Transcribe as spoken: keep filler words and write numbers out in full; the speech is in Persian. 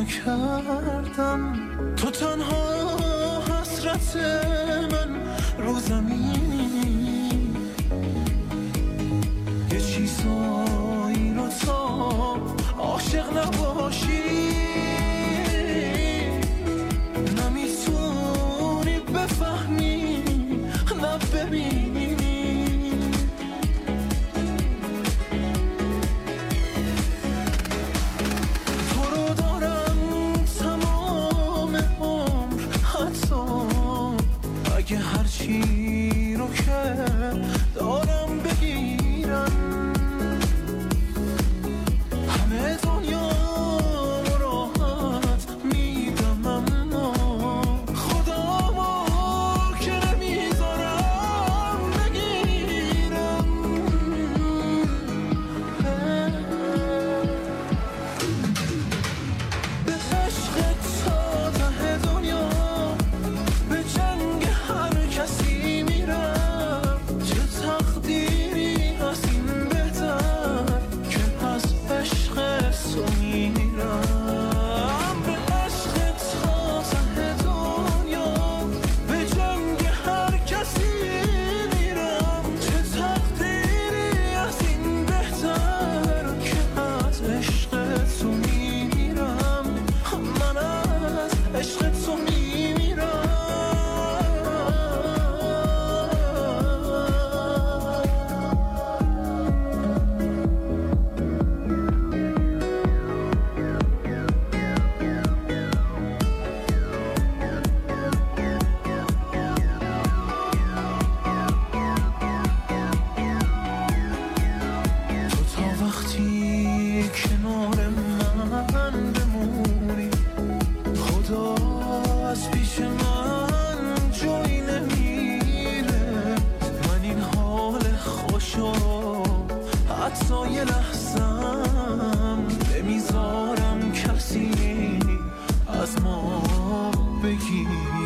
کردم، تو تنها حسرت من رو زمین، یه چیزایی رو تا عاشق نباشی نمیتونی بفهمی نه ببینی. تو رو دارم تمام عمر، حتی اگه هرچی رو که دارم بگیرم، همه دنیا راحت میدم، اما خدامو که نمیذارم بگیرم. به عشق تا ته دنیا، به جنگ هر کسی میرم، چه تقدیری از این بهتر که از عشق تو میرم. به عشق تا ته دنیا، به جنگ هر کسی میرم، چه تقدیری از این بهتر که از عشق تو میرم. من از عشق تو میمیرم. تو تا وقتی کنار من بمونی، خدا از پیش من جایی نمیره. من این حال خوشو حتی یه لحظم نمیذارم کسی از ما بگیره.